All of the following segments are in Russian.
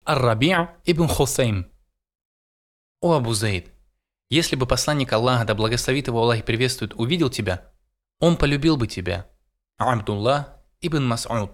Ар-Раби' ибн Хусейм. О Абу Зейд, если бы посланник Аллаха, да благословит его Аллах и приветствует, увидел тебя, он полюбил бы тебя. Абдуллах ибн Мас'уд.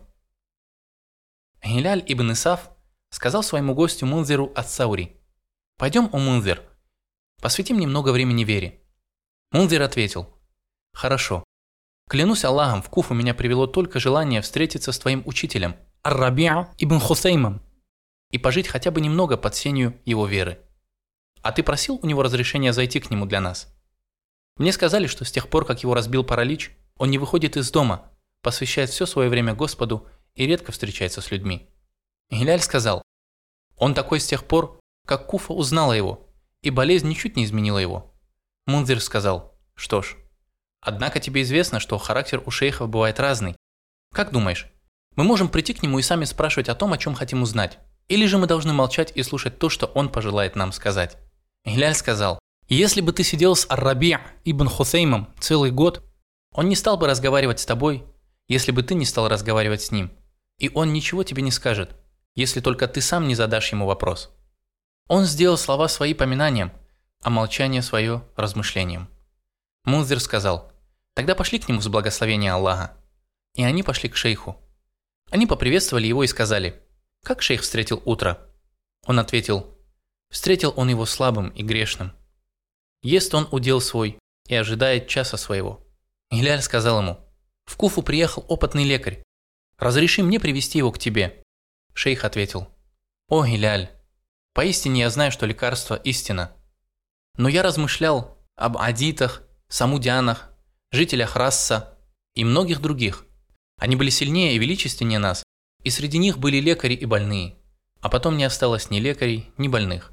Гиляль ибн Исаф сказал своему гостю Мунзиру ас-Саури: «Пойдем, о Мунзир, посвятим немного времени вере». Мунзир ответил: «Хорошо. Клянусь Аллахом, в Куфу меня привело только желание встретиться с твоим учителем, Ар-Раби' ибн Хусеймом, и пожить хотя бы немного под сенью его веры. А ты просил у него разрешения зайти к нему для нас? Мне сказали, что с тех пор, как его разбил паралич, он не выходит из дома, посвящает все свое время Господу и редко встречается с людьми». Гиляль сказал: «Он такой с тех пор, как Куфа узнала его, и болезнь ничуть не изменила его». Мунзир сказал: «Что ж, однако тебе известно, что характер у шейхов бывает разный. Как думаешь, мы можем прийти к нему и сами спрашивать о том, о чем хотим узнать? Или же мы должны молчать и слушать то, что он пожелает нам сказать?» Гиляль сказал: «Если бы ты сидел с Ар-Раби' ибн Хусеймом целый год, он не стал бы разговаривать с тобой, если бы ты не стал разговаривать с ним, и он ничего тебе не скажет, если только ты сам не задашь ему вопрос. Он сделал слова свои поминанием, а молчание свое размышлением». Мунзир сказал: «Тогда пошли к нему с благословения Аллаха». И они пошли к шейху. Они поприветствовали его и сказали: «Как шейх встретил утро?» Он ответил: «Встретил он его слабым и грешным. Ест он удел свой и ожидает часа своего». Гиляль сказал ему: «В Куфу приехал опытный лекарь. Разреши мне привести его к тебе». Шейх ответил: «О, Гиляль, поистине я знаю, что лекарство – истина. Но я размышлял об адитах, самудянах, жителях Расса и многих других. Они были сильнее и величественнее нас, и среди них были лекари и больные, а потом не осталось ни лекарей, ни больных».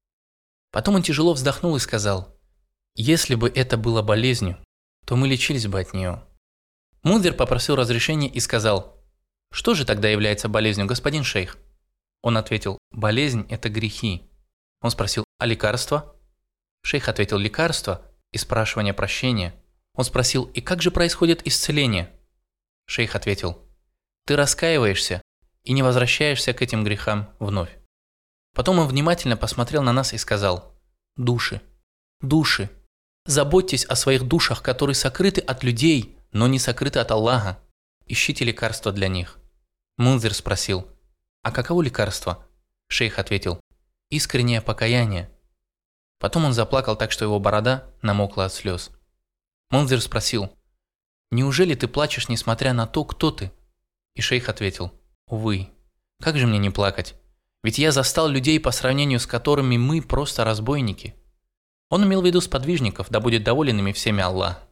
Потом он тяжело вздохнул и сказал: «Если бы это было болезнью, то мы лечились бы от нее». Мунзир попросил разрешения и сказал: «Что же тогда является болезнью, господин шейх?» Он ответил: «Болезнь – это грехи». Он спросил: «А лекарство?» Шейх ответил: «Лекарство и спрашивание прощения». Он спросил: «И как же происходит исцеление?» Шейх ответил: «Ты раскаиваешься и не возвращаешься к этим грехам вновь». Потом он внимательно посмотрел на нас и сказал: «Души, души, заботьтесь о своих душах, которые сокрыты от людей, но не сокрыты от Аллаха. Ищите лекарства для них». Мунзир спросил: «А каково лекарство?» Шейх ответил: «Искреннее покаяние». Потом он заплакал так, что его борода намокла от слез. Мунзир спросил: «Неужели ты плачешь, несмотря на то, кто ты?» И шейх ответил: «Увы, как же мне не плакать? Ведь я застал людей, по сравнению с которыми мы просто разбойники». Он имел в виду сподвижников, да будет доволен ими всеми Аллах.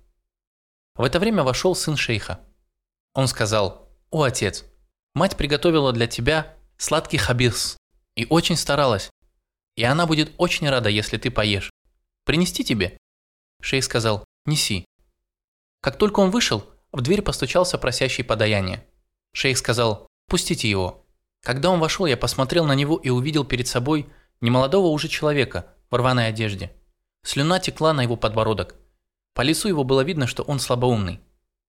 В это время вошел сын шейха. Он сказал: «О, отец, мать приготовила для тебя сладкий хабис и очень старалась, и она будет очень рада, если ты поешь. Принести тебе?» Шейх сказал: «Неси». Как только он вышел, в дверь постучался просящий подаяние. Шейх сказал: «Пустите его». Когда он вошел, я посмотрел на него и увидел перед собой немолодого уже человека в рваной одежде. Слюна текла на его подбородок. По лицу его было видно, что он слабоумный.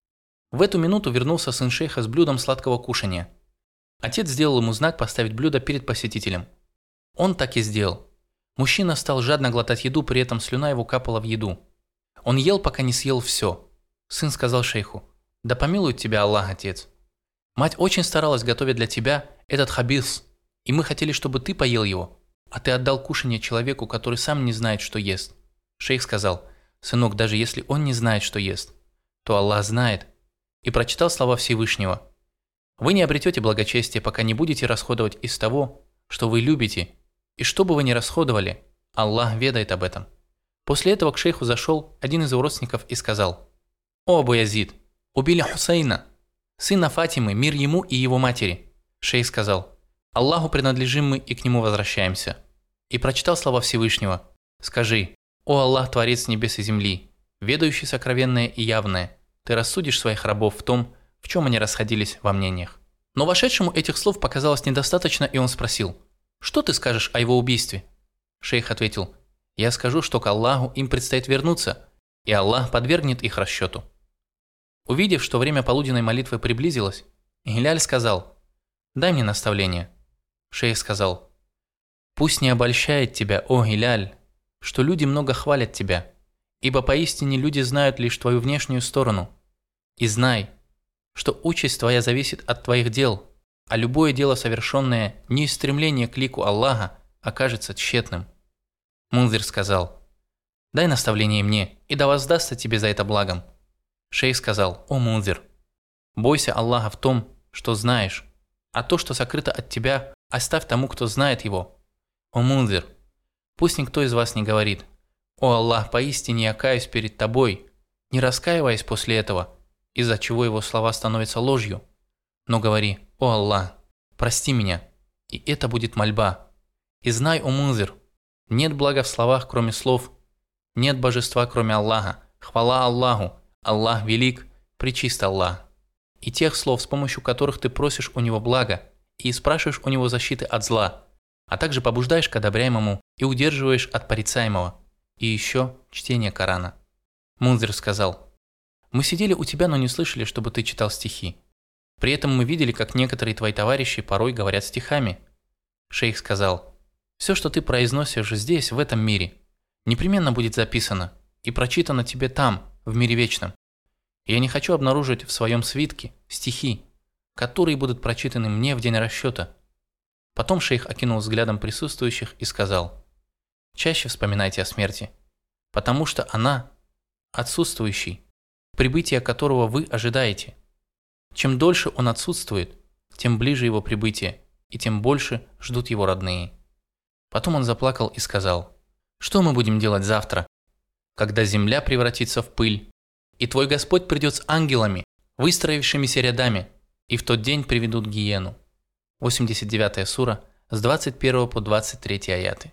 В эту минуту вернулся сын шейха с блюдом сладкого кушания. Отец сделал ему знак поставить блюдо перед посетителем. Он так и сделал. Мужчина стал жадно глотать еду, при этом слюна его капала в еду. Он ел, пока не съел все. Сын сказал шейху: «Да помилует тебя Аллах, отец. Мать очень старалась готовить для тебя этот хабис, и мы хотели, чтобы ты поел его, а ты отдал кушанье человеку, который сам не знает, что ест». Шейх сказал: «Сынок, даже если он не знает, что ест, то Аллах знает», и прочитал слова Всевышнего: «Вы не обретете благочестие, пока не будете расходовать из того, что вы любите, и что бы вы ни расходовали, Аллах ведает об этом». После этого к шейху зашел один из его родственников и сказал: «О, Абу Язид, убили Хусейна, сына Фатимы, мир ему и его матери». Шейх сказал: «Аллаху принадлежим мы и к нему возвращаемся». И прочитал слова Всевышнего: «Скажи: о Аллах, Творец небес и земли, ведающий сокровенное и явное, ты рассудишь своих рабов в том, в чем они расходились во мнениях». Но вошедшему этих слов показалось недостаточно, и он спросил: «Что ты скажешь о его убийстве?» Шейх ответил: «Я скажу, что к Аллаху им предстоит вернуться, и Аллах подвергнет их расчету». Увидев, что время полуденной молитвы приблизилось, Гиляль сказал: «Дай мне наставление». Шейх сказал: Пусть не обольщает тебя, о Гиляль, что люди много хвалят тебя, ибо поистине люди знают лишь твою внешнюю сторону. И знай, что участь твоя зависит от твоих дел, а любое дело, совершенное не из стремления к лику Аллаха, окажется тщетным. Мунзир сказал: «Дай наставление мне, и да воздастся тебе за это благом». Шейх сказал: «О Мунзир, бойся Аллаха в том, что знаешь, а то, что сокрыто от тебя, оставь тому, кто знает его. О Мунзир, пусть никто из вас не говорит: «О Аллах, поистине я каюсь перед тобой», не раскаиваясь после этого, из-за чего его слова становятся ложью. Но говори: «О Аллах, прости меня», и это будет мольба. И знай, о Мунзир, нет блага в словах, кроме слов, нет божества, кроме Аллаха, хвала Аллаху, Аллах велик, пречист Аллах. И тех слов, с помощью которых ты просишь у него блага и спрашиваешь у него защиты от зла, а также побуждаешь к одобряемому и удерживаешь от порицаемого. И еще чтение Корана. Мунзир сказал: «Мы сидели у тебя, но не слышали, чтобы ты читал стихи. При этом мы видели, как некоторые твои товарищи порой говорят стихами». Шейх сказал: «Все, что ты произносишь здесь, в этом мире, непременно будет записано и прочитано тебе там, в мире вечном. Я не хочу обнаружить в своем свитке стихи, которые будут прочитаны мне в день расчета». Потом шейх окинул взглядом присутствующих и сказал: «Чаще вспоминайте о смерти, потому что она отсутствующий, прибытие которого вы ожидаете. Чем дольше он отсутствует, тем ближе его прибытие, и тем больше ждут его родные». Потом он заплакал и сказал: «Что мы будем делать завтра, когда земля превратится в пыль, и твой Господь придет с ангелами, выстроившимися рядами, и в тот день приведут гиену». 89 сура, с 21 по 23 аяты.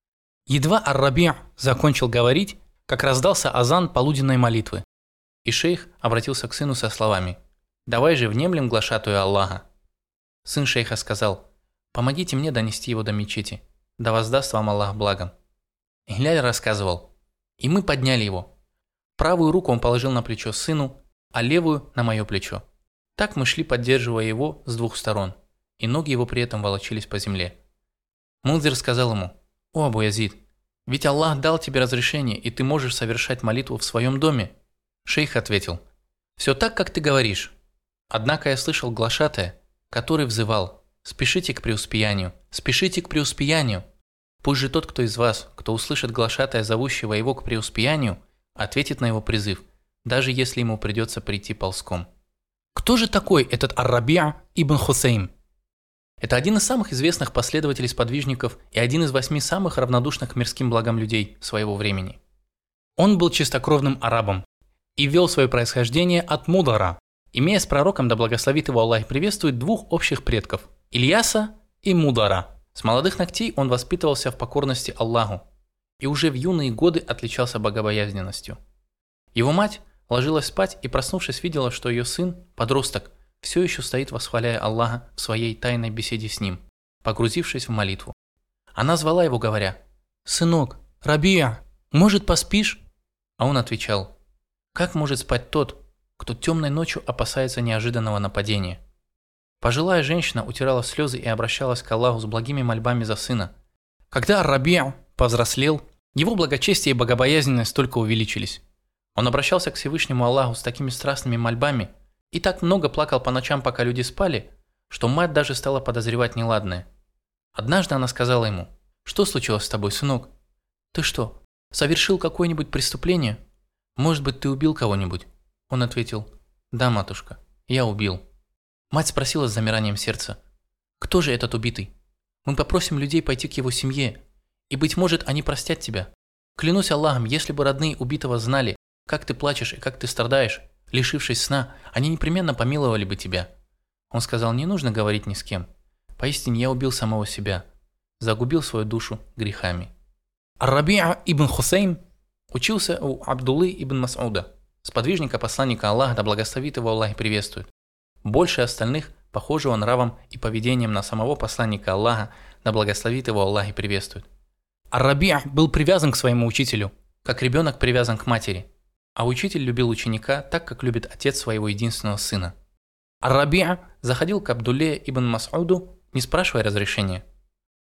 Едва Ар-Раби' закончил говорить, как раздался азан полуденной молитвы, и шейх обратился к сыну со словами: «Давай же внемлем глашатую Аллаха». Сын шейха сказал: «Помогите мне донести его до мечети, да воздаст вам Аллах благом». Гиляль рассказывал: «И мы подняли его. Правую руку он положил на плечо сыну, а левую – на мое плечо. Так мы шли, поддерживая его с двух сторон, и ноги его при этом волочились по земле». Мунзир сказал ему: «О Абу Язид, ведь Аллах дал тебе разрешение, и ты можешь совершать молитву в своем доме». Шейх ответил: «Все так, как ты говоришь. Однако я слышал глашатая, который взывал: спешите к преуспеянию, спешите к преуспеянию. Пусть же тот, кто из вас, кто услышит глашатая, зовущего его к преуспеянию, ответит на его призыв, даже если ему придется прийти ползком». Кто же такой этот Ар-Раби' ибн Хусейм? Это один из самых известных последователей-сподвижников и один из 8 самых равнодушных к мирским благам людей своего времени. Он был чистокровным арабом и вел свое происхождение от Мудара, имея с пророком, да благословит его Аллах и приветствует, двух общих предков – Ильяса и Мудара. С молодых ногтей он воспитывался в покорности Аллаху и уже в юные годы отличался богобоязненностью. Его мать ложилась спать и, проснувшись, видела, что ее сын, подросток, все еще стоит, восхваляя Аллаха в своей тайной беседе с ним, погрузившись в молитву. Она звала его, говоря: «Сынок, Рабия, может, поспишь?» А он отвечал: «Как может спать тот, кто темной ночью опасается неожиданного нападения?» Пожилая женщина утирала слезы и обращалась к Аллаху с благими мольбами за сына. Когда Ар-Раби' повзрослел, его благочестие и богобоязненность только увеличились. Он обращался к Всевышнему Аллаху с такими страстными мольбами и так много плакал по ночам, пока люди спали, что мать даже стала подозревать неладное. Однажды она сказала ему: «Что случилось с тобой, сынок? Ты что, совершил какое-нибудь преступление? Может быть, ты убил кого-нибудь?» Он ответил: «Да, матушка, я убил». Мать спросила с замиранием сердца: «Кто же этот убитый? Мы попросим людей пойти к его семье, и, быть может, они простят тебя. Клянусь Аллахом, если бы родные убитого знали, как ты плачешь и как ты страдаешь, лишившись сна, они непременно помиловали бы тебя». Он сказал: «Не нужно говорить ни с кем. Поистине я убил самого себя, загубил свою душу грехами». Ар-Раби' ибн Хусейм учился у Абдуллы ибн Мас'уда, сподвижника посланника Аллаха, да благословит его Аллах и приветствует. Больше остальных похожего нравом и поведением на самого посланника Аллаха, да благословит его Аллах и приветствует. Ар-Раби' был привязан к своему учителю, как ребенок привязан к матери, а учитель любил ученика так, как любит отец своего единственного сына. Ар-Раби' заходил к Абдулле ибн Мас'уду, не спрашивая разрешения.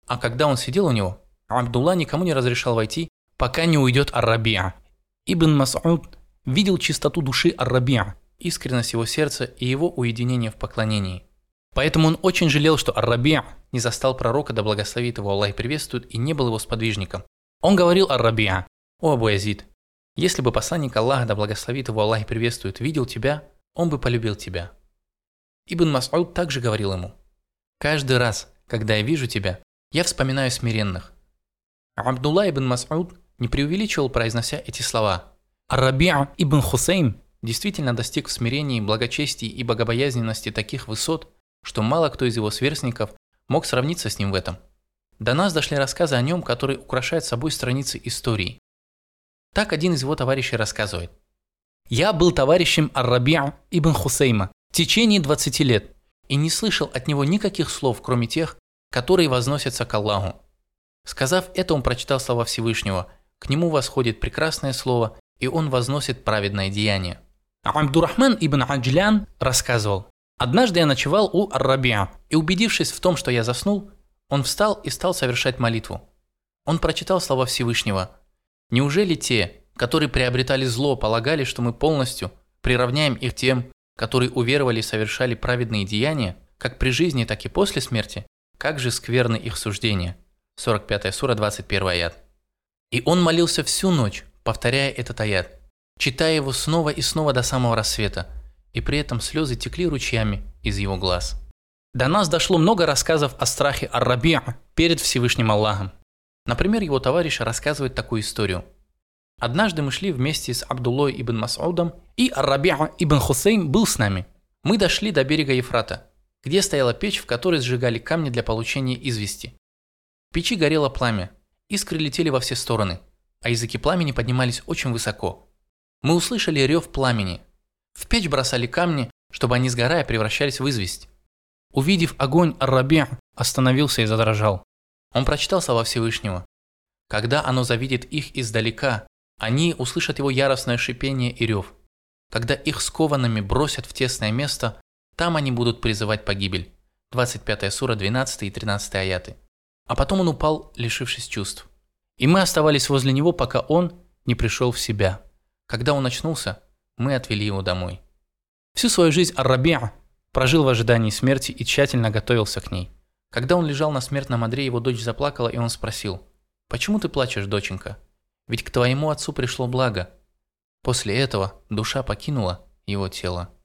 А когда он сидел у него, Абдулла никому не разрешал войти, пока не уйдет Ар-Раби'а. Ибн Мас'уд видел чистоту души Ар-Раби'а, искренность его сердца и его уединение в поклонении. Поэтому он очень жалел, что Ар-Раби'а не застал пророка, да благословит его Аллах и приветствует, и не был его сподвижником. Он говорил Ар-Раби'а: «О Абу Язид, если бы посланник Аллаха, да благословит его Аллах и приветствует, видел тебя, он бы полюбил тебя». Ибн Мас'уд также говорил ему: «Каждый раз, когда я вижу тебя, я вспоминаю смиренных». Абдулла ибн Мас'уд не преувеличивал, произнося эти слова. Ар-Раби'а ибн Хусейм действительно достиг в смирении, благочестии и богобоязненности таких высот, что мало кто из его сверстников мог сравниться с ним в этом. До нас дошли рассказы о нем, которые украшают собой страницы истории. Так один из его товарищей рассказывает: «Я был товарищем Ар-Раби'а ибн Хусейма в течение 20 лет и не слышал от него никаких слов, кроме тех, которые возносятся к Аллаху. Сказав это, он прочитал слова Всевышнего: к нему восходит прекрасное слово, и он возносит праведное деяние». Абдурахман ибн Аджлян рассказывал: «Однажды я ночевал у Ар-Раби'а, и, убедившись в том, что я заснул, он встал и стал совершать молитву. Он прочитал слова Всевышнего: неужели те, которые приобретали зло, полагали, что мы полностью приравняем их тем, которые уверовали и совершали праведные деяния, как при жизни, так и после смерти? Как же скверны их суждения». 45 сура, 21 аят. И он молился всю ночь, повторяя этот аят, читая его снова и снова до самого рассвета, и при этом слезы текли ручьями из его глаз. До нас дошло много рассказов о страхе Ар-Раби'а перед Всевышним Аллахом. Например, его товарищ рассказывает такую историю. «Однажды мы шли вместе с Абдуллой ибн Мас'удом, и Ар-Раби'а ибн Хусейм был с нами. Мы дошли до берега Ефрата, где стояла печь, в которой сжигали камни для получения извести. В печи горело пламя, искры летели во все стороны, а языки пламени поднимались очень высоко. Мы услышали рев пламени. В печь бросали камни, чтобы они, сгорая, превращались в известь. Увидев огонь, Ар-Раби'а остановился и задрожал. Он прочитал слова Всевышнего: когда оно завидит их издалека, они услышат его яростное шипение и рев. Когда их скованными бросят в тесное место, там они будут призывать погибель». 25 сура, 12 и 13 аяты. А потом он упал, лишившись чувств. И мы оставались возле него, пока он не пришел в себя. Когда он очнулся, мы отвели его домой. Всю свою жизнь Ар-Раби'а прожил в ожидании смерти и тщательно готовился к ней. Когда он лежал на смертном одре, его дочь заплакала, и он спросил: «Почему ты плачешь, доченька? Ведь к твоему отцу пришло благо». После этого душа покинула его тело.